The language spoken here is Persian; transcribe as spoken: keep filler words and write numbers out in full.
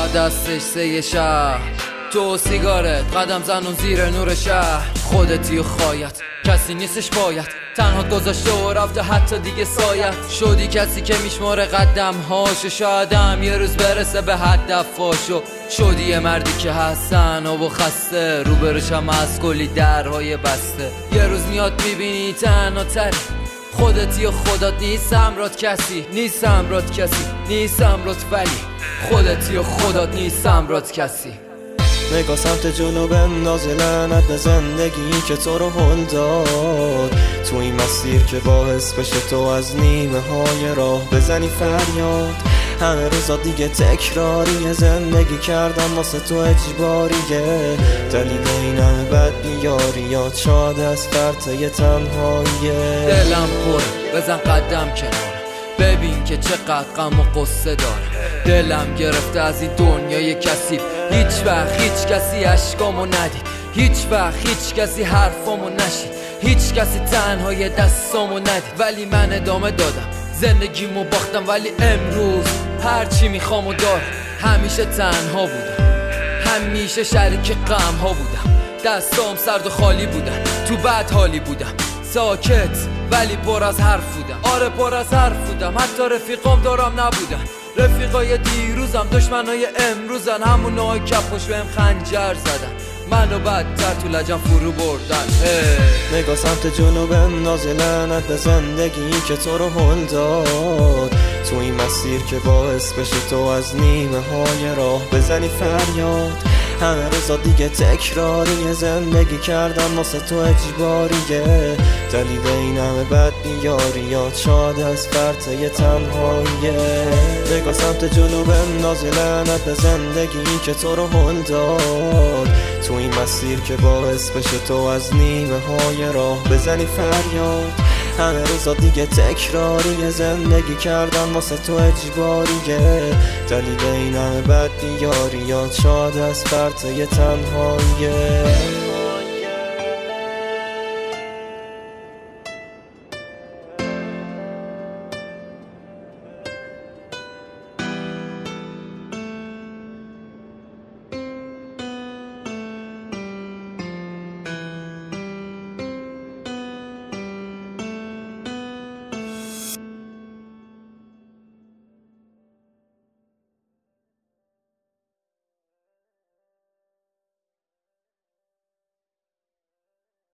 دستش سه شهر، تو سیگارت قدم زنون زیر نور شهر. خودتی و خواهیت کسی نیستش باید، تنها گذاشته و رفته حتی دیگه سایت. شدی کسی که میشماره قدم هاشو، شایدم یه روز برسه به هدفاشو. شدی یه مردی که هستن و خسته، روبروشم از کلی درهای بسته. یه روز میاد میبینی تنها تری، خودتی و خودت نیستم رات کسی، نیستم رات کسی، نیستم رات ولی خودتی و خودت نیستم رات کسی. نگاه سمت جنوب انداز لعنت به زندگی که تو رو هل داد، تو این مسیر که باعث بشه تو از نیمه های راه بزنی فریاد. همه روزا دیگه تکراریه، زندگی کردم واسه تو اجباریه. دلیل این همه بد بیاریات شاد از فرطه تنهاییه. دلم پر بزن قدم کنار، ببین که چقدر غم و قصه داره. دلم گرفته از این دنیای کثیف، هیچ وقت هیچ کسی اشکامو ندید، هیچ وقت هیچ کسی حرفامو نشید، هیچ کسی تنهای دستامو ندید. ولی من ادامه دادم زندگیمو باختم، ولی امروز هرچی میخوامو دارم. همیشه تنها بودم، همیشه شریک غم ها بودم، دستام سرد و خالی بودن، تو بد حالی بودم، ساکت ولی پر از حرف بودم. آره پر از حرف بودم، حتی رفیقام دارم نبودن. رفیقای دیروزم دشمنای امروزن، همونای کفش بهم خنجر زدن، منو بدتر تو لجم فرو بردن. نگاه سمت جنوب انداز لعنت به زندگی که تو رو هل داد، تو این مسیر که باعث بشه تو از نیمه های راه بزنی فریاد. همه روزا دیگه تکراریه، زندگی کردم واسه تو اجباریه. دلیل این همه بد بیاریات شاد از فرطه تنهاییه. نگاه سمت جنوب انداز لعنت به زندگی که تو رو هل داد، تو این مسیر که باعث بشه تو از نیمه های راه بزنی فریاد. همه روزا دیگه تکراریه، زندگی کردم واسه تو اجباریه. دلیل این همه بد بیاریات شاد از فرطه تنهاییه.